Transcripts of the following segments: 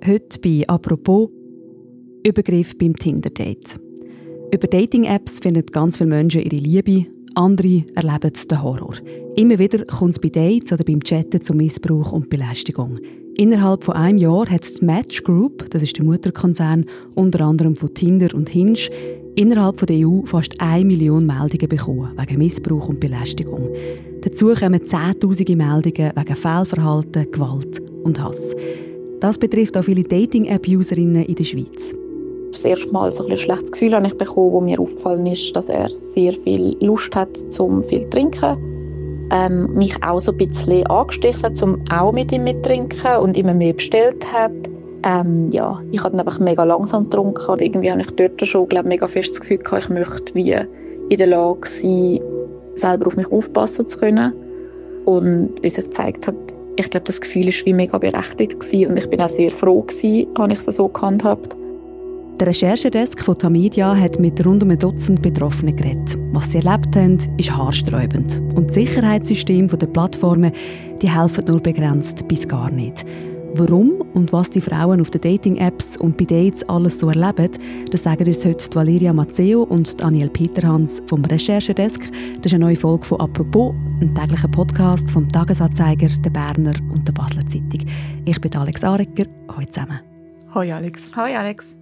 Heute bei «Apropos» Übergriff beim Tinder-Date. Über Dating-Apps finden ganz viele Menschen ihre Liebe, andere erleben den Horror. Immer wieder kommt es bei Dates oder beim Chatten zu Missbrauch und Belästigung. Innerhalb von einem Jahr hat die Match Group, das ist der Mutterkonzern, unter anderem von Tinder und Hinge, innerhalb von der EU fast 1 Million Meldungen bekommen wegen Missbrauch und Belästigung. Dazu kommen Zehntausende Meldungen wegen Fehlverhalten, Gewalt und Hass. Das betrifft auch viele Dating-App-Userinnen in der Schweiz. Das erste Mal so ein schlechtes Gefühl habe ich bekommen, wo mir aufgefallen ist, dass er sehr viel Lust hat, zum viel zu trinken. Mich auch so ein bisschen angestichelt, um auch mit ihm mittrinken und immer mehr bestellt hat. Ich habe dann einfach mega langsam getrunken. Irgendwie habe ich dort schon mega fest das Gefühl gehabt, ich möchte wie in der Lage sein, selber auf mich aufpassen zu können. Und wie es gezeigt hat, ich glaube, das Gefühl war wie mega berechtigt gewesen. Und ich bin auch sehr froh gewesen, habe ich es so gehandhabt. Der Recherchedesk von Tamedia hat mit rund um ein Dutzend Betroffenen geredet. Was sie erlebt haben, ist haarsträubend. Und das Sicherheitssystem der Plattformen die helfen nur begrenzt bis gar nicht. Warum und was die Frauen auf den Dating-Apps und bei Dates alles so erleben, das sagen uns heute Valeria Mazzeo und Daniel Peterhans vom Recherchedesk. Das ist eine neue Folge von «Apropos», ein täglicher Podcast vom «Tagesanzeiger», der «Berner» und der «Basler Zeitung». Ich bin Alex Arecker. Hallo zusammen. Hoi Alex. Hoi Alex.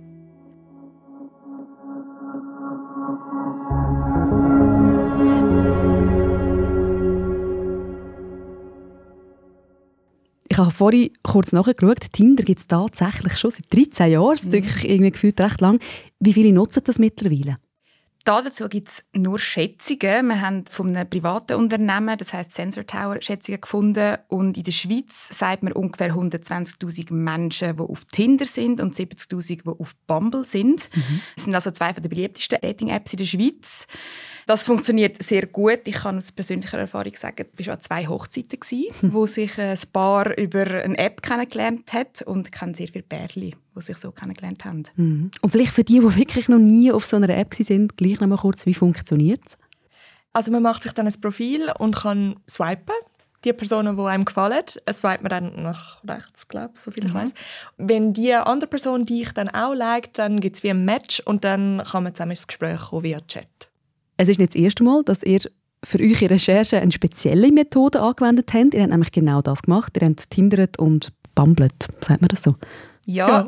Ich habe vorhin kurz nachgeschaut. Tinder gibt es tatsächlich schon seit 13 Jahren. Das ist irgendwie gefühlt recht lang. Wie viele nutzen das mittlerweile? Dazu gibt es nur Schätzungen. Wir haben von einem privaten Unternehmen, das heisst Sensor Tower, Schätzungen gefunden. Und in der Schweiz sagt man ungefähr 120'000 Menschen, die auf Tinder sind und 70'000, die auf Bumble sind. Das sind also zwei der beliebtesten Dating-Apps in der Schweiz. Das funktioniert sehr gut. Ich kann aus persönlicher Erfahrung sagen, es waren an 2 Hochzeiten, wo sich ein Paar über eine App kennengelernt hat. Und ich kenne sehr viele Pärchen, die sich so kennengelernt haben. Und vielleicht für die wirklich noch nie auf so einer App waren, gleich noch mal kurz, wie funktioniert es? Also man macht sich dann ein Profil und kann swipen. Die Personen, die einem gefallen, swipet man dann nach rechts, glaube ich, so viel ich weiss. Wenn die andere Person dich dann auch liked, dann gibt es wie ein Match und dann kann man zusammen ins Gespräch kommen via Chat. Es ist nicht das erste Mal, dass ihr für eure Recherche eine spezielle Methode angewendet habt. Ihr habt nämlich genau das gemacht. Ihr habt tindert und bumblet. Sagt man das so? Ja.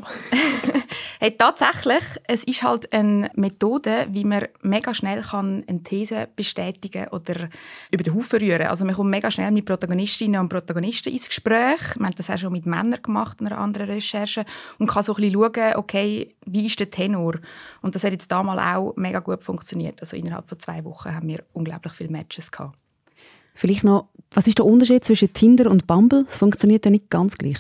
Hey, tatsächlich, es ist halt eine Methode, wie man mega schnell eine These bestätigen oder über den Haufen rühren. Also man kommt mega schnell mit Protagonistinnen und Protagonisten ins Gespräch. Wir haben das auch schon mit Männern gemacht in einer anderen Recherche und kann so ein bisschen schauen, okay, wie ist der Tenor? Und das hat jetzt damals auch mega gut funktioniert. Also innerhalb von 2 Wochen haben wir unglaublich viele Matches gehabt. Vielleicht noch, was ist der Unterschied zwischen Tinder und Bumble? Es funktioniert ja nicht ganz gleich.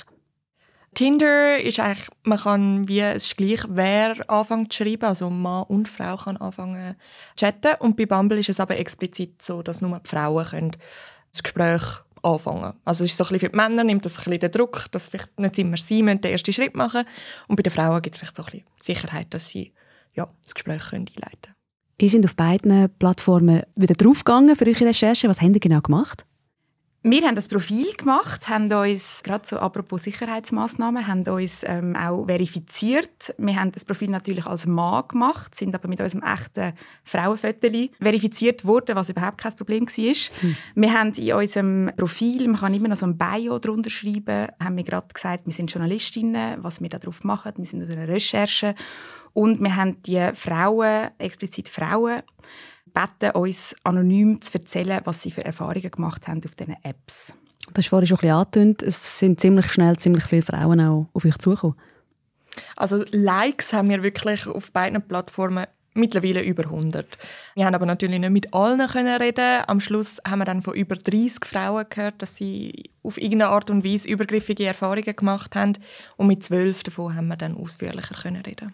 Tinder ist eigentlich, man kann wie, es ist gleich, wer anfängt zu schreiben, also Mann und Frau kann anfangen zu chatten. Und bei Bumble ist es aber explizit so, dass nur die Frauen können das Gespräch anfangen. Also es ist so ein bisschen für die Männer, nimmt das ein bisschen den Druck, dass vielleicht nicht immer sie den ersten Schritt machen. Und bei den Frauen gibt es vielleicht so ein bisschen Sicherheit, dass sie das Gespräch einleiten können. Ihr seid auf beiden Plattformen wieder draufgegangen für eure Recherche. Was habt ihr genau gemacht? Wir haben das Profil gemacht, haben uns, gerade so apropos Sicherheitsmaßnahmen, haben uns auch verifiziert. Wir haben das Profil natürlich als Mann gemacht, sind aber mit unserem echten Frauenfoto verifiziert worden, was überhaupt kein Problem war. Wir haben in unserem Profil, man kann immer noch so ein Bio darunter schreiben, haben wir gerade gesagt, wir sind Journalistinnen, was wir da drauf machen, wir sind in einer Recherche. Und wir haben die Frauen, explizit Frauen, beten uns anonym zu erzählen, was sie für Erfahrungen gemacht haben auf diesen Apps. Du hast vorhin schon ein bisschen angetönt, es sind ziemlich schnell ziemlich viele Frauen auch auf euch zugekommen. Also Likes haben wir wirklich auf beiden Plattformen mittlerweile über 100. Wir haben aber natürlich nicht mit allen reden. Am Schluss haben wir dann von über 30 Frauen gehört, dass sie auf irgendeine Art und Weise übergriffige Erfahrungen gemacht haben. Und mit 12 davon haben wir dann ausführlicher reden.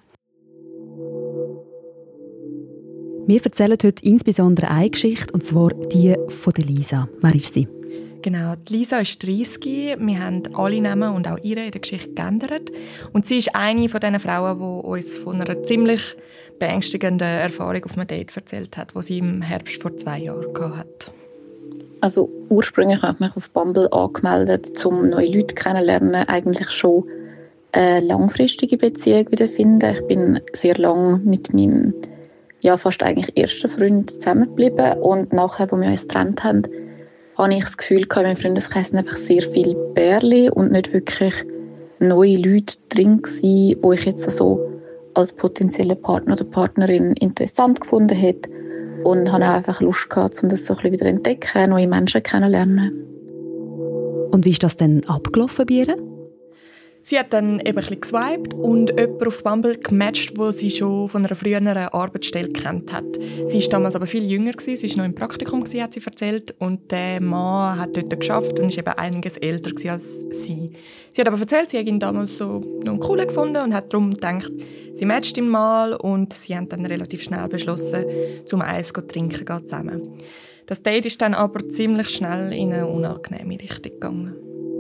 Wir erzählen heute insbesondere eine Geschichte, und zwar die von der Lisa. Wer ist sie? Genau, die Lisa ist 30. Wir haben alle Namen und auch ihre in der Geschichte geändert. Und sie ist eine von diesen Frauen, die uns von einer ziemlich beängstigenden Erfahrung auf einem Date erzählt hat, die sie im Herbst vor 2 Jahren hatte. Also ursprünglich habe ich mich auf Bumble angemeldet, um neue Leute kennenzulernen, eigentlich schon eine langfristige Beziehung wiederfinden. Ich bin sehr lange mit meinem fast eigentlich ersten Freund zusammengeblieben und nachher, als wir uns getrennt haben, habe ich das Gefühl gehabt, in meinem Freundeskreis sind einfach sehr viele Pärchen und nicht wirklich neue Leute drin gewesen, die ich jetzt so als potenzielle Partner oder Partnerin interessant gefunden hätte. Und habe auch einfach Lust gehabt, um das so ein bisschen wieder zu entdecken, neue Menschen kennenzulernen. Und wie ist das denn abgelaufen bei ihr? Sie hat dann eben ein bisschen geswiped und jemanden auf Bumble gematcht, den sie schon von einer früheren Arbeitsstelle kennt hat. Sie war damals aber viel jünger, sie war noch im Praktikum, hat sie erzählt. Und der Mann hat dort gearbeitet und ist eben einiges älter als sie. Sie hat aber erzählt, sie hat ihn damals so noch cool gefunden und hat darum gedacht, sie matcht ihn mal. Und sie haben dann relativ schnell beschlossen, zum Eis zu trinken zusammen. Das Date ist dann aber ziemlich schnell in eine unangenehme Richtung gegangen.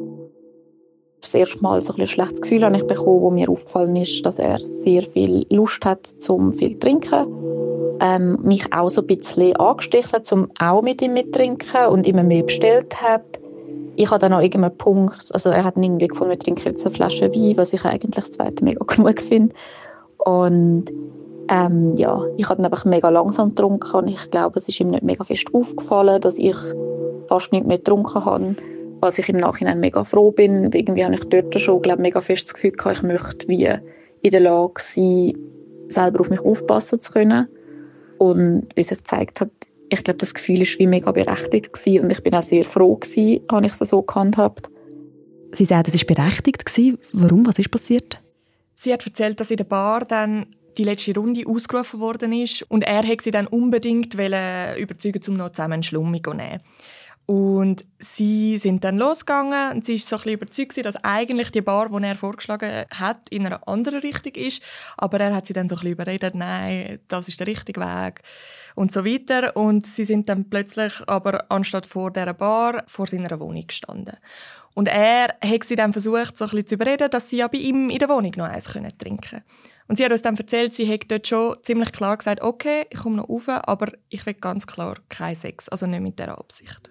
Das erste Mal so ein schlechtes Gefühl habe ich bekommen, wo mir aufgefallen ist, dass er sehr viel Lust hat, zum viel zu trinken. Mich auch so ein bisschen angestrichen, um auch mit ihm mittrinken und immer mehr bestellt hat. Ich habe dann auch irgendeinen Punkt, also er hat irgendwie gefunden, wir trinken jetzt eine Flasche Wein, was ich eigentlich das zweite mega genug finde. Und ich habe dann einfach mega langsam getrunken und ich glaube, es ist ihm nicht mega fest aufgefallen, dass ich fast nicht mehr getrunken habe. Was ich im Nachhinein mega froh bin. Irgendwie habe ich dort schon mega fest das Gefühl gehabt, ich möchte wie in der Lage sein, selber auf mich aufpassen zu können. Und wie es gezeigt hat, ich glaube, das Gefühl war wie mega berechtigt gewesen. Und ich bin auch sehr froh gewesen, habe ich es so gehandhabt. Sie sagt, es war berechtigt gewesen. Warum? Was ist passiert? Sie hat erzählt, dass in der Bar dann die letzte Runde ausgerufen worden ist und er wollte sie dann unbedingt überzeugen, um noch zusammen eine Schlummung zu nehmen. Und sie sind dann losgegangen und sie war so ein bisschen überzeugt, dass eigentlich die Bar, die er vorgeschlagen hat, in einer anderen Richtung ist. Aber er hat sie dann so ein bisschen überredet, nein, das ist der richtige Weg und so weiter. Und sie sind dann plötzlich aber anstatt vor dieser Bar vor seiner Wohnung gestanden. Und er hat sie dann versucht, so ein bisschen zu überreden, dass sie ja bei ihm in der Wohnung noch eins trinken können. Und sie hat uns dann erzählt, sie hat dort schon ziemlich klar gesagt, okay, ich komme noch rauf, aber ich will ganz klar keinen Sex, also nicht mit dieser Absicht.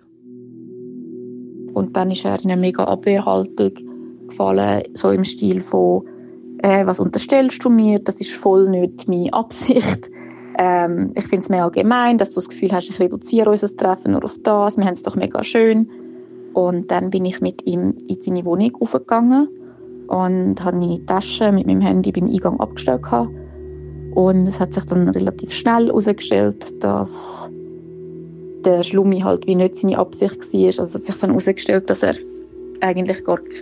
Und dann ist er in eine mega Abwehrhaltung gefallen, so im Stil von «Was unterstellst du mir? Das ist voll nicht meine Absicht. Ich finde es mega gemein, dass du das Gefühl hast, ich reduziere unser Treffen nur auf das. Wir haben es doch mega schön.» Und dann bin ich mit ihm in seine Wohnung raufgegangen und habe meine Tasche mit meinem Handy beim Eingang abgestellt. Und es hat sich dann relativ schnell herausgestellt, dass der Schlummi halt wie nicht seine Absicht war. Also es hat sich dann herausgestellt, dass er eigentlich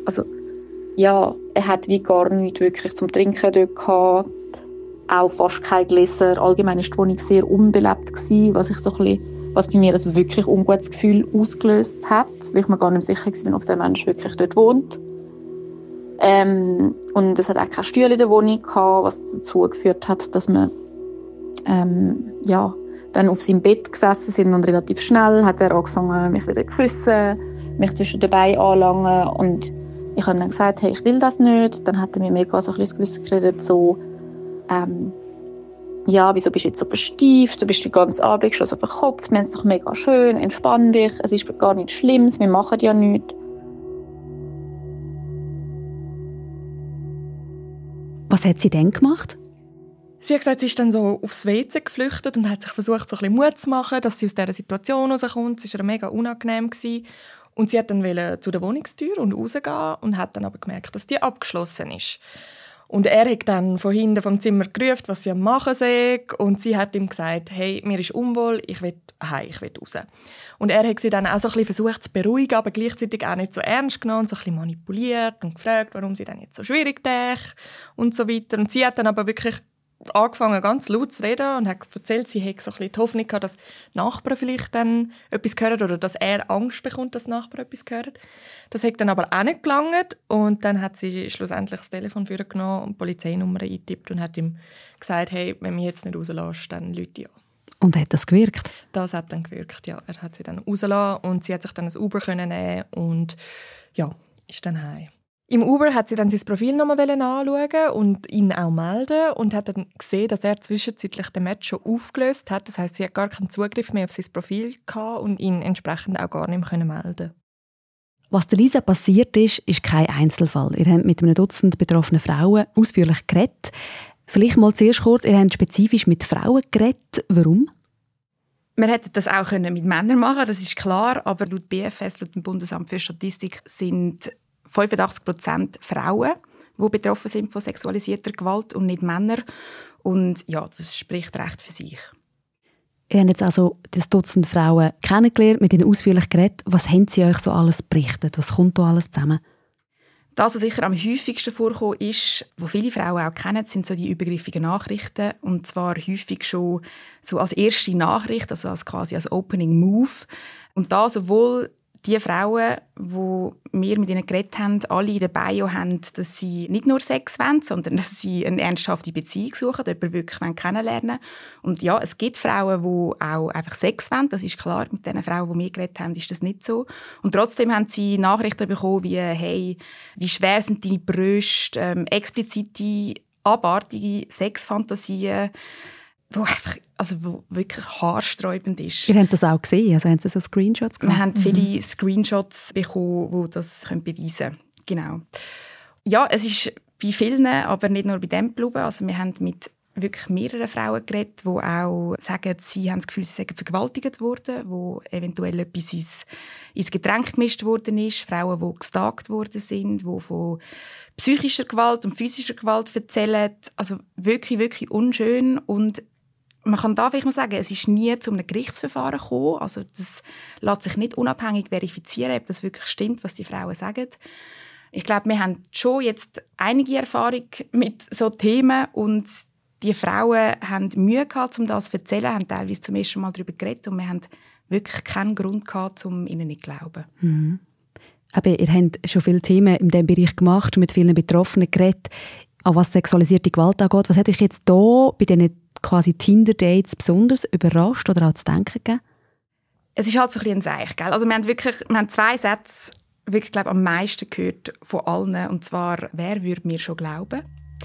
er hat wie gar nichts wirklich zum Trinken dort gehabt. Auch fast keine Gläser. Allgemein war die Wohnung sehr unbelebt gewesen, was bei mir ein wirklich ungutes Gefühl ausgelöst hat, weil ich mir gar nicht sicher war, ob der Mensch wirklich dort wohnt. Und es hat auch keine Stühle in der Wohnung gehabt, was dazu geführt hat, dass wir dann auf seinem Bett gesessen sind und relativ schnell hat er angefangen, mich wieder zu küssen, mich zwischen den Beinen anlangen und ich habe dann gesagt, hey, ich will das nicht. Dann hat er mir mega so ein bisschen das Gewissen geredet, so wieso bist du jetzt so verstieft, du bist den ganzen Abend schon so verkopft, wir haben es doch mega schön, entspann dich, es ist gar nichts Schlimmes, wir machen ja nichts. Was hat sie denn gemacht? Sie hat gesagt, sie ist dann so aufs WC geflüchtet und hat sich versucht, so ein bisschen Mut zu machen, dass sie aus dieser Situation rauskommt. Es war ihr mega unangenehm. Und sie hat dann zu der Wohnungstür und rausgehen und hat dann aber gemerkt, dass die abgeschlossen ist. Und er hat dann von hinten vom Zimmer gerufen, was sie am machen sei. Und sie hat ihm gesagt, hey, mir ist unwohl, ich will heim, ich will raus. Und er hat sie dann auch so ein bisschen versucht zu beruhigen, aber gleichzeitig auch nicht so ernst genommen, so ein bisschen manipuliert und gefragt, warum sie dann jetzt so schwierig denkt und so weiter. Und sie hat dann aber wirklich angefangen, ganz laut zu reden und hat erzählt, sie hätte so ein bisschen die Hoffnung gehabt, dass Nachbarn vielleicht dann etwas hören oder dass er Angst bekommt, dass Nachbarn etwas hören. Das hat dann aber auch nicht gelangt und dann hat sie schlussendlich das Telefon vorgenommen und die Polizeinummer eingetippt und hat ihm gesagt, hey, wenn du mich jetzt nicht rauslässt, dann rufe ich an. Und hat das gewirkt? Das hat dann gewirkt, ja. Er hat sie dann rausgelassen und sie hat sich dann ein Uber nehmen und ja, ist dann heim. Im Uber hat sie dann sein Profil nochmal anschauen und ihn auch melden und hat dann gesehen, dass er zwischenzeitlich den Match schon aufgelöst hat. Das heisst, sie hat gar keinen Zugriff mehr auf sein Profil gehabt und ihn entsprechend auch gar nicht mehr melden. Was der Lisa passiert ist kein Einzelfall. Ihr habt mit einem Dutzend betroffenen Frauen ausführlich geredet. Vielleicht mal zuerst kurz, ihr habt spezifisch mit Frauen geredet. Warum? Wir hätten das auch mit Männern machen können, das ist klar. Aber laut BFS, laut dem Bundesamt für Statistik, sind 85% Frauen, die betroffen sind von sexualisierter Gewalt und nicht Männer. Und ja, das spricht recht für sich. Ihr habt jetzt also das Dutzend Frauen kennengelernt, mit ihnen ausführlich geredet. Was haben sie euch so alles berichtet? Was kommt da alles zusammen? Das, was sicher am häufigsten vorkommt, ist, was viele Frauen auch kennen, sind so die übergriffigen Nachrichten. Und zwar häufig schon so als erste Nachricht, also quasi als Opening Move. Und da sowohl die Frauen, die wir mit ihnen geredet haben, alle in der Bio haben, dass sie nicht nur Sex wollen, sondern dass sie eine ernsthafte Beziehung suchen, jemanden wirklich kennenlernen. Und ja, es gibt Frauen, die auch einfach Sex wollen, das ist klar. Mit den Frauen, die wir geredet haben, ist das nicht so. Und trotzdem haben sie Nachrichten bekommen wie «Hey, wie schwer sind deine Brüste?», explizite, abartige Sexfantasien, wo wirklich haarsträubend ist. Ihr habt das auch gesehen? Also haben Sie so Screenshots gemacht? Wir haben viele Screenshots bekommen, die das beweisen können. Genau. Ja, es ist bei vielen, aber nicht nur bei dem geblieben. Also wir haben mit wirklich mehreren Frauen geredet, die auch sagen, sie haben das Gefühl, sie seien vergewaltigt worden, wo eventuell etwas ins Getränk gemischt worden ist. Frauen, die gestalkt worden sind, die von psychischer Gewalt und physischer Gewalt erzählen. Also wirklich, wirklich unschön. Und man kann da vielleicht noch sagen, es ist nie zu einem Gerichtsverfahren gekommen. Also das lässt sich nicht unabhängig verifizieren, ob das wirklich stimmt, was die Frauen sagen. Ich glaube, wir haben schon jetzt einige Erfahrung mit solchen Themen und die Frauen haben Mühe gehabt, um das zu erzählen, haben teilweise zum ersten Mal darüber geredet und wir haben wirklich keinen Grund gehabt, um ihnen nicht zu glauben. Mhm. Aber ihr habt schon viele Themen in diesem Bereich gemacht und mit vielen Betroffenen geredet, auch was sexualisierte Gewalt angeht. Was hat euch jetzt hier bei diesen quasi Tinder-Dates besonders überrascht oder auch zu denken gegeben? Es ist halt so ein Seich, gell? Also wir haben 2 Sätze wirklich, glaube ich, am meisten gehört von allen. Und zwar, wer würde mir schon glauben?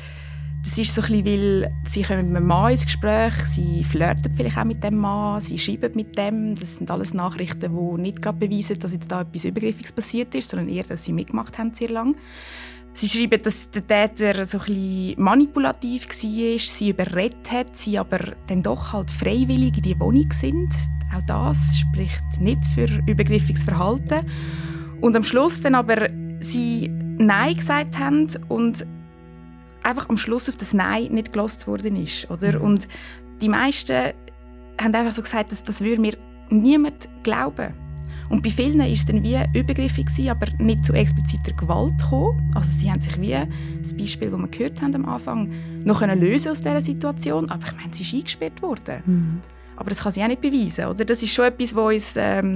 Das ist so ein bisschen, weil sie kommen mit einem Mann ins Gespräch, sie flirten vielleicht auch mit dem Mann, sie schreiben mit dem. Das sind alles Nachrichten, die nicht gerade beweisen, dass jetzt da etwas Übergriffiges passiert ist, sondern eher, dass sie mitgemacht haben sehr lange. Sie schreiben, dass der Täter so ein bisschen manipulativ war, sie überredet hat, sie aber dann doch halt freiwillig in die Wohnung sind. Auch das spricht nicht für übergriffiges Verhalten. Und am Schluss dann aber sie Nein gesagt haben und einfach am Schluss auf das Nein nicht gehört worden ist. Oder? Und die meisten haben einfach so gesagt, das würde mir niemand glauben. Und bei vielen war es dann wie übergriffig, aber nicht zu expliziter Gewalt gekommen. Also sie haben sich wie das Beispiel, das wir gehört haben am Anfang, noch lösen aus dieser Situation. Aber ich meine, sie ist eingesperrt worden. Mhm. Aber das kann sie auch nicht beweisen. Oder? Das ist schon etwas, was uns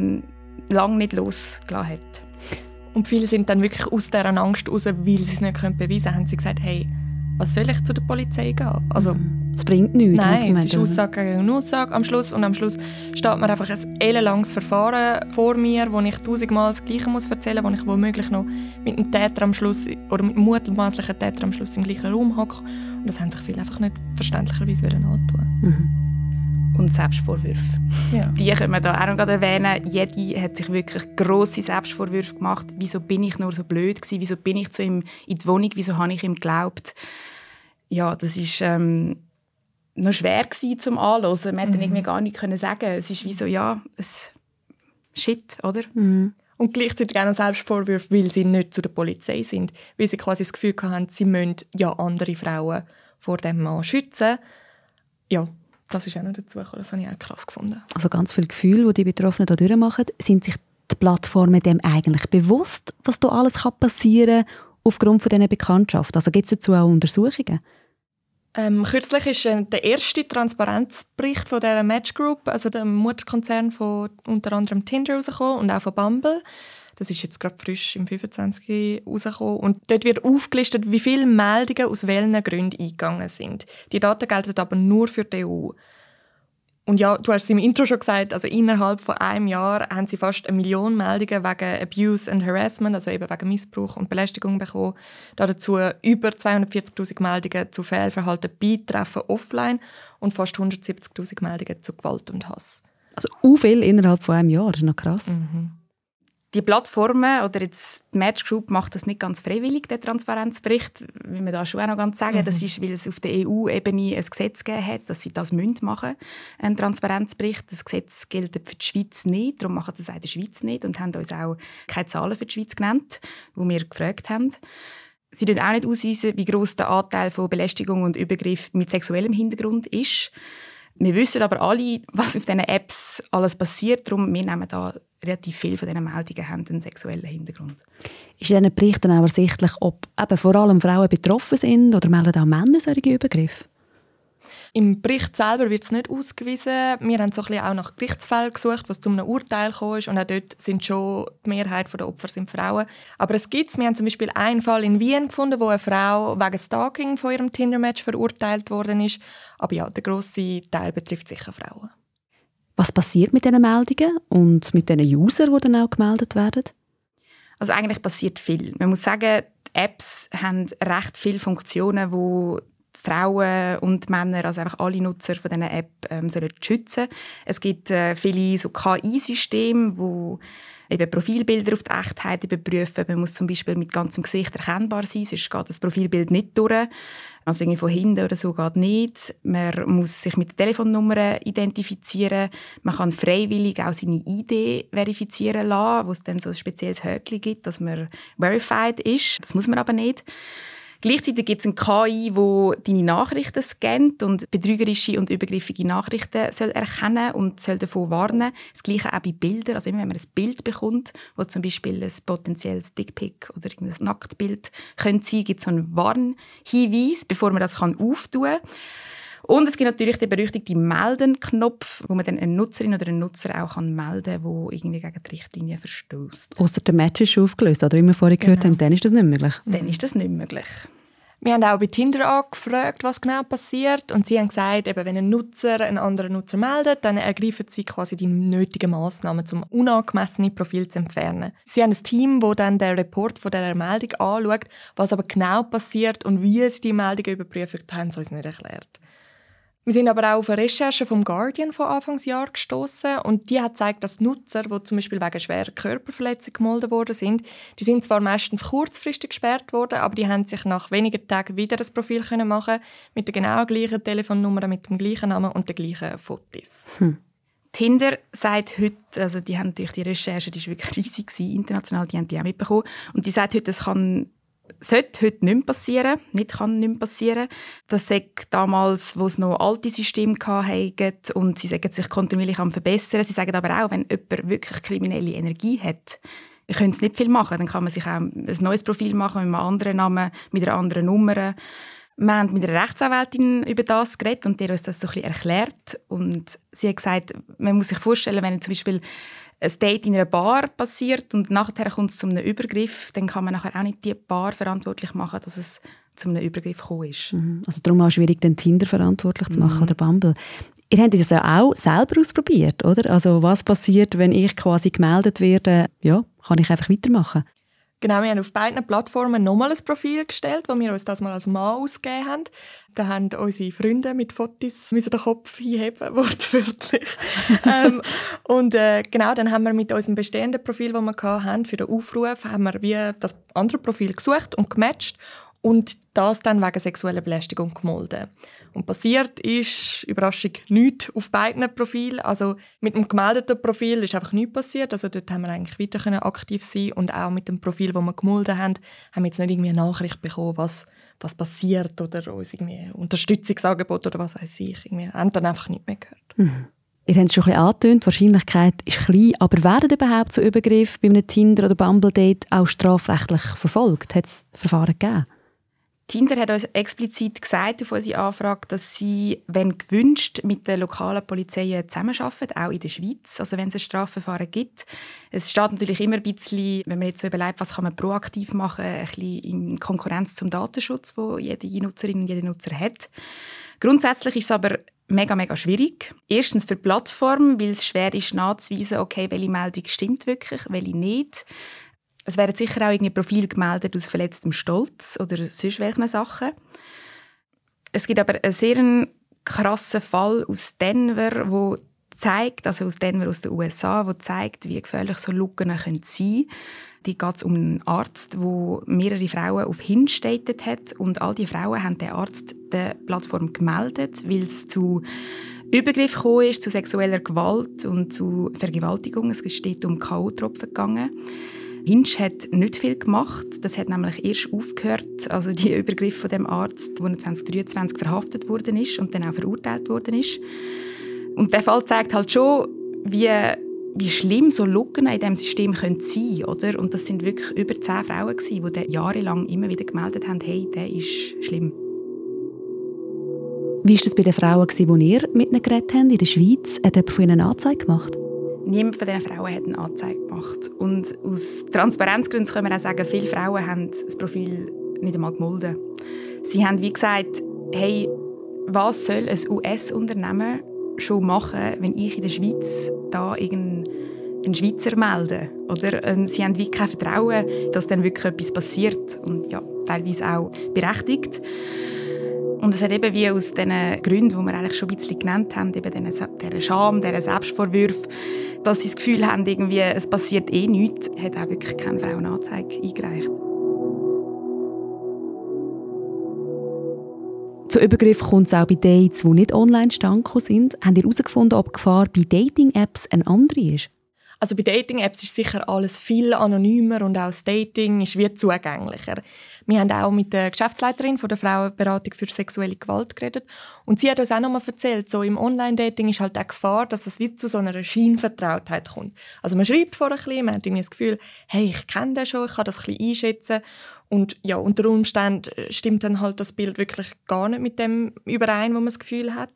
lange nicht losgelassen hat. Und viele sind dann wirklich aus dieser Angst raus, weil sie es nicht beweisen können, haben sie gesagt, hey, was soll ich zu der Polizei gehen? Also, es bringt nichts. Nein, es ist Aussage gegen Aussage am Schluss. Und am Schluss steht mir einfach ein ellenlanges Verfahren vor mir, wo ich 1000-mal das Gleiche erzählen muss, wo ich womöglich noch mit dem Täter am Schluss oder mit dem mutmaßlichen Täter am Schluss im gleichen Raum hocke. Und das haben sich viele einfach nicht verständlicherweise antun. Mhm. Und Selbstvorwürfe. Ja. Die können wir da auch noch erwähnen. Jede hat sich wirklich grosse Selbstvorwürfe gemacht. Wieso bin ich nur so blöd gewesen? Wieso bin ich zu ihm in die Wohnung? Wieso habe ich ihm geglaubt? Ja, das war noch schwer zum Anhören. Man hätte irgendwie gar nicht sagen. Es ist wie so, ja, Shit, oder? Mhm. Und gleichzeitig auch noch Selbstvorwürfe, weil sie nicht zu der Polizei sind. Weil sie quasi das Gefühl hatten, sie müssen ja andere Frauen vor dem Mann schützen. Ja, das ist auch noch dazu gekommen. Das habe ich auch krass gefunden. Also ganz viele Gefühle, die Betroffenen hier durchmachen, sind sich die Plattformen dem eigentlich bewusst, was da alles passieren kann aufgrund von dieser Bekanntschaft? Also gibt es dazu auch Untersuchungen? Kürzlich ist der erste Transparenzbericht von dieser Match Group, also dem Mutterkonzern von unter anderem Tinder, rausgekommen und auch von Bumble. Das ist jetzt gerade frisch im 25. rausgekommen. Und dort wird aufgelistet, wie viele Meldungen aus welchen Gründen eingegangen sind. Die Daten gelten aber nur für die EU. Und ja, du hast es im Intro schon gesagt, also innerhalb von einem Jahr haben sie fast 1 Million Meldungen wegen Abuse and Harassment, also eben wegen Missbrauch und Belästigung bekommen. Dazu über 240'000 Meldungen zu Fehlverhalten betreffen offline und fast 170'000 Meldungen zu Gewalt und Hass. Also viel innerhalb von einem Jahr, das ist noch krass. Mhm. Die Plattformen oder jetzt die Match Group macht das nicht ganz freiwillig, den Transparenzbericht, wie man da schon auch noch ganz sagen. Das ist, weil es auf der EU-Ebene ein Gesetz gegeben hat, dass sie das machen müssen, einen Transparenzbericht. Das Gesetz gilt für die Schweiz nicht, darum machen das auch in der Schweiz nicht und haben uns auch keine Zahlen für die Schweiz genannt, die wir gefragt haben. Sie weisen auch nicht ausweisen, wie gross der Anteil von Belästigung und Übergriff mit sexuellem Hintergrund ist. Wir wissen aber alle, was auf diesen Apps alles passiert. Darum wir nehmen da relativ viele von diesen Meldungen haben einen sexuellen Hintergrund. Ist in diesen Berichten auch ersichtlich, ob eben vor allem Frauen betroffen sind oder melden auch Männer solche Übergriffe? Im Bericht selber wird es nicht ausgewiesen. Wir haben so ein bisschen auch nach Gerichtsfällen gesucht, was zu einem Urteil gekommen ist. Und auch dort sind schon die Mehrheit der Opfer sind Frauen. Aber es gibt wir haben zum Beispiel einen Fall in Wien gefunden, wo eine Frau wegen Stalking von ihrem Tinder-Match verurteilt worden ist. Aber ja, der grosse Teil betrifft sicher Frauen. Was passiert mit diesen Meldungen und mit diesen Usern, die dann auch gemeldet werden? Also eigentlich passiert viel. Man muss sagen, die Apps haben recht viele Funktionen, die Frauen und Männer, also einfach alle Nutzer von dieser App sollen schützen. Es gibt viele so KI-Systeme, die eben Profilbilder auf die Echtheit überprüfen. Man muss zum Beispiel mit ganzem Gesicht erkennbar sein, sonst geht das Profilbild nicht durch. Also irgendwie von hinten oder so geht nicht. Man muss sich mit der Telefonnummer identifizieren. Man kann freiwillig auch seine ID verifizieren lassen, wo es dann so ein spezielles Häkchen gibt, dass man verified ist. Das muss man aber nicht. Gleichzeitig gibt es eine KI, die deine Nachrichten scannt und betrügerische und übergriffige Nachrichten soll erkennen und soll davon warnen. Das Gleiche auch bei Bildern. Also immer wenn man ein Bild bekommt, wo zum Beispiel ein potenzielles Dickpic oder ein Nacktbild könnte sein, gibt es so einen Warnhinweis, bevor man das auftun kann. Und es gibt natürlich den berüchtigten Melden-Knopf, wo man dann eine Nutzerin oder einen Nutzer auch melden kann, der irgendwie gegen die Richtlinie verstößt. Ausser der Match ist schon aufgelöst, oder wie wir vorhin gehört haben, dann ist das nicht möglich. Dann ist das nicht möglich. Wir haben auch bei Tinder angefragt, was genau passiert. Und sie haben gesagt, eben, wenn ein Nutzer einen anderen Nutzer meldet, dann ergreifen sie quasi die nötigen Massnahmen, um unangemessene Profile zu entfernen. Sie haben ein Team, das dann den Report von dieser Meldung anschaut. Was aber genau passiert und wie sie die Meldung überprüfen, haben sie uns nicht erklärt. Wir sind aber auch auf eine Recherche vom Guardian von Anfangsjahr gestoßen und die hat gezeigt, dass Nutzer, die zum Beispiel wegen schwerer Körperverletzung gemeldet worden sind, die sind zwar meistens kurzfristig gesperrt worden, aber die haben sich nach wenigen Tagen wieder ein Profil machen mit der genau gleichen Telefonnummer, mit dem gleichen Namen und den gleichen Fotos. Tinder sagt heute, also die haben durch die Recherche, die war wirklich riesig, international, die haben die auch mitbekommen, und die sagt heute, es sollte heute nicht mehr passieren. Das sagt damals, wo es noch alte Systeme hatten und sie sagen sich kontinuierlich am verbessern. Sie sagen aber auch, wenn jemand wirklich kriminelle Energie hat, können sie nicht viel machen. Dann kann man sich auch ein neues Profil machen mit einem anderen Namen, mit einer anderen Nummer. Wir haben mit einer Rechtsanwältin über das geredet und die hat uns das so ein bisschen erklärt. Und sie hat gesagt, man muss sich vorstellen, wenn zum Beispiel ein Date in einer Bar passiert und nachher kommt es zu einem Übergriff, dann kann man nachher auch nicht die Bar verantwortlich machen, dass es zu einem Übergriff gekommen ist. Also darum auch schwierig, den Tinder verantwortlich zu machen oder Bumble. Ihr habt das ja auch selber ausprobiert, oder? Also was passiert, wenn ich quasi gemeldet werde? Ja, kann ich einfach weitermachen? Genau, wir haben auf beiden Plattformen nochmal ein Profil gestellt, das wir uns das mal als Mann ausgegeben haben. Da haben unsere Freunde mit Fotos den Kopf hinheben, wortwörtlich. Genau, dann haben wir mit unserem bestehenden Profil, das wir hatten, für den Aufruf, haben wir wie das andere Profil gesucht und gematcht und das dann wegen sexueller Belästigung gemeldet. Und passiert ist, Überraschung, nichts auf beiden Profilen. Also mit dem gemeldeten Profil ist einfach nichts passiert. Also dort haben wir eigentlich weiter aktiv sein und auch mit dem Profil, das wir gemeldet haben wir jetzt nicht irgendwie eine Nachricht bekommen, was passiert oder uns irgendwie Unterstützungsangebot oder was weiß ich. Wir haben dann einfach nicht mehr gehört. Ihr habt es schon ein bisschen angetönt, die Wahrscheinlichkeit ist klein, aber werden überhaupt so Übergriffe bei einem Tinder- oder Bumble-Date auch strafrechtlich verfolgt? Hat es Verfahren gegeben? Tinder hat uns explizit gesagt auf unsere Anfrage, dass sie, wenn gewünscht, mit der lokalen Polizei zusammenarbeiten, auch in der Schweiz, also wenn es ein Strafverfahren gibt. Es steht natürlich immer ein bisschen, wenn man jetzt so überlegt, was kann man proaktiv machen, ein bisschen in Konkurrenz zum Datenschutz, den jede Nutzerin und jeder Nutzer hat. Grundsätzlich ist es aber mega, mega schwierig. Erstens für die Plattform, weil es schwer ist nachzuweisen, okay, welche Meldung stimmt wirklich, welche nicht. Es werden sicher auch irgendwie Profile gemeldet aus verletztem Stolz oder sonst welchen Sachen. Es gibt aber einen sehr krassen Fall aus Denver, wo zeigt, also aus Denver, aus den USA, wo zeigt, wie gefährlich so Lücken sein können. Die geht es um einen Arzt, der mehrere Frauen auf Hinge datet hat. Und all die Frauen haben den Arzt der Plattform gemeldet, weil es zu Übergriff gekommen ist, zu sexueller Gewalt und zu Vergewaltigung. Es ist dort um K.O.-Tropfen gegangen. Hinge hat nicht viel gemacht. Das hat nämlich erst aufgehört, also die Übergriffe von dem Arzt, der 2023 verhaftet worden ist und dann auch verurteilt worden ist. Und der Fall zeigt halt schon, wie schlimm so Lücken in diesem System sein können, oder? Und das sind wirklich über 10 Frauen, die jahrelang immer wieder gemeldet haben, hey, der ist schlimm. Wie war das bei den Frauen, die ihr mit ihnen geredet habt in der Schweiz? Hat jemand von ihnen eine Anzeige gemacht? Niemand von diesen Frauen hat eine Anzeige gemacht. Und aus Transparenzgründen können wir auch sagen, viele Frauen haben das Profil nicht einmal gemolden. Sie haben wie gesagt, hey, was soll ein US-Unternehmen schon machen, wenn ich in der Schweiz da einen Schweizer melde? Oder? Sie haben wie kein Vertrauen, dass dann wirklich etwas passiert. Und ja, teilweise auch berechtigt. Und es hat eben wie aus diesen Gründen, die wir eigentlich schon ein bisschen genannt haben, eben dieser Scham, dieser Selbstvorwürfe, dass sie das Gefühl haben, irgendwie, es passiert eh nichts, hat auch wirklich keine Frauenanzeige eingereicht. Zu Übergriffen kommt es auch bei Dates, die nicht online zustande sind. Habt ihr herausgefunden, ob die Gefahr bei Dating-Apps eine andere ist? Also bei Dating-Apps ist sicher alles viel anonymer und auch das Dating ist wie zugänglicher. Wir haben auch mit der Geschäftsleiterin von der Frauenberatung für sexuelle Gewalt geredet und sie hat uns auch noch mal erzählt, so im Online-Dating ist halt auch Gefahr, dass es wie zu so einer Scheinvertrautheit kommt. Also man schreibt vorher ein bisschen, man hat irgendwie das Gefühl, hey, ich kenne den schon, ich kann das ein bisschen einschätzen und ja, unter Umständen stimmt dann halt das Bild wirklich gar nicht mit dem überein, wo man das Gefühl hat.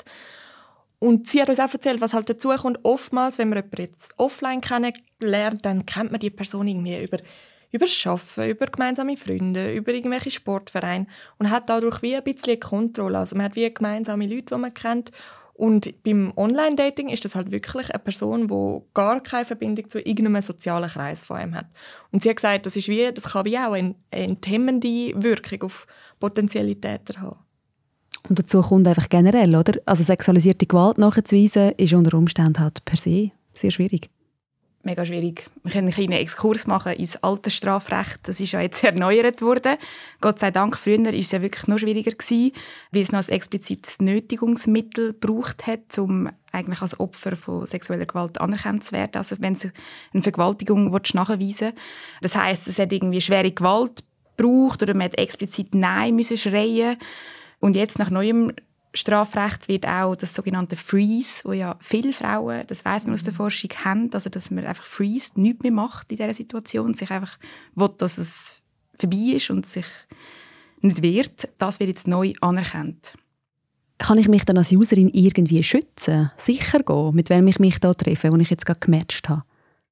Und sie hat uns auch erzählt, was halt dazu kommt. Oftmals, wenn man jemanden jetzt offline kennenlernt, dann kennt man die Person irgendwie über das Arbeiten, über gemeinsame Freunde, über irgendwelche Sportvereine und hat dadurch wie ein bisschen Kontrolle. Also man hat wie gemeinsame Leute, die man kennt. Und beim Online-Dating ist das halt wirklich eine Person, die gar keine Verbindung zu irgendeinem sozialen Kreis von einem hat. Und sie hat gesagt, das kann wie auch eine enthemmende Wirkung auf potenzielle Täter haben. Und dazu kommt einfach generell, oder? Also sexualisierte Gewalt nachzuweisen, ist unter Umständen halt per se sehr schwierig. Mega schwierig. Wir können einen kleinen Exkurs machen ins Altersstrafrecht. Das ist ja jetzt erneuert worden. Gott sei Dank, früher war es ja wirklich noch schwieriger gewesen, weil es noch ein explizites Nötigungsmittel gebraucht hat, um eigentlich als Opfer von sexueller Gewalt anerkannt zu werden. Also wenn es eine Vergewaltigung nachweisen will. Das heisst, es hat irgendwie schwere Gewalt gebraucht oder man hat explizit Nein müssen schreien. Und jetzt nach neuem Strafrecht wird auch das sogenannte Freeze, wo ja viele Frauen, das weiss man aus der Forschung, haben, also dass man einfach freest, nichts mehr macht in dieser Situation, sich einfach will, dass es vorbei ist und sich nicht wehrt. Das wird jetzt neu anerkannt. Kann ich mich dann als Userin irgendwie schützen, sicher gehen, mit wem ich mich da treffe, wo ich jetzt gerade gematcht habe?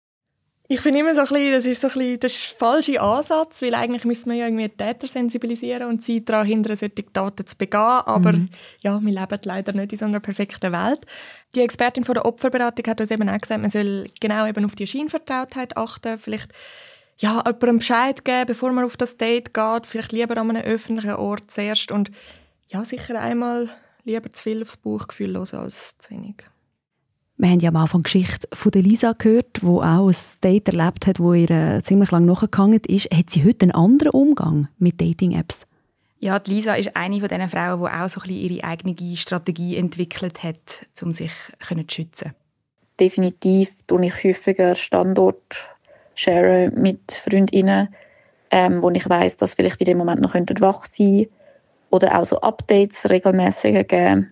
Ich finde immer das ist der falsche Ansatz, weil eigentlich müssen wir ja irgendwie die Täter sensibilisieren und sie daran hindern, solche Taten zu begehen. Aber ja, wir leben leider nicht in so einer perfekten Welt. Die Expertin von der Opferberatung hat uns eben auch gesagt, man soll genau eben auf die Scheinvertrautheit achten. Vielleicht ja, jemandem Bescheid geben, bevor man auf das Date geht. Vielleicht lieber an einem öffentlichen Ort zuerst. Und ja, sicher einmal lieber zu viel aufs Bauchgefühl hören als zu wenig. Wir haben ja am Anfang die Geschichte von Lisa gehört, die auch ein Date erlebt hat, das ihr ziemlich lange nachgegangen ist. Hat sie heute einen anderen Umgang mit Dating-Apps? Ja, die Lisa ist eine von diesen Frauen, die auch so ein bisschen ihre eigene Strategie entwickelt hat, um sich zu schützen. Definitiv tue ich häufiger Standort share mit Freundinnen, wo ich weiss, dass vielleicht in dem Moment noch wach sein könnten. Oder auch so Updates regelmäßig geben.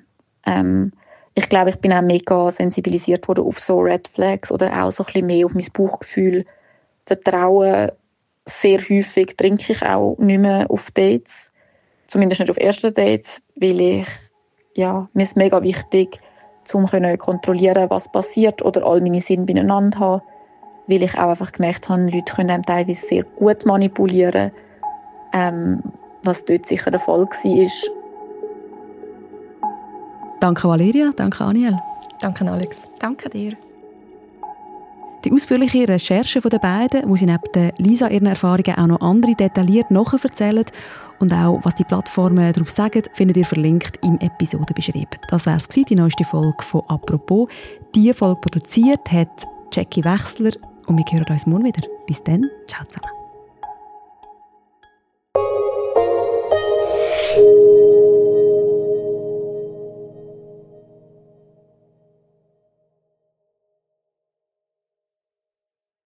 Ich glaube, ich bin auch mega sensibilisiert worden auf so Red Flags oder auch so ein bisschen mehr auf mein Bauchgefühl. Vertrauen. Sehr häufig trinke ich auch nicht mehr auf Dates. Zumindest nicht auf ersten Dates, weil mir ist mega wichtig, um zu kontrollieren, was passiert oder all meine Sinne beieinander haben. Weil ich auch einfach gemerkt habe, Leute können einem teilweise sehr gut manipulieren, was dort sicher der Fall war. Danke Valeria, danke Aniel. Danke Alex. Danke dir. Die ausführliche Recherchen der beiden, wo sie neben der Lisa ihren Erfahrungen auch noch andere detailliert nacherzählen und auch, was die Plattformen darauf sagen, findet ihr verlinkt im Episodenbeschrieb. Das war es, die neueste Folge von «Apropos». Diese Folge produziert hat Jackie Wechsler und wir hören uns morgen wieder. Bis dann, ciao zusammen.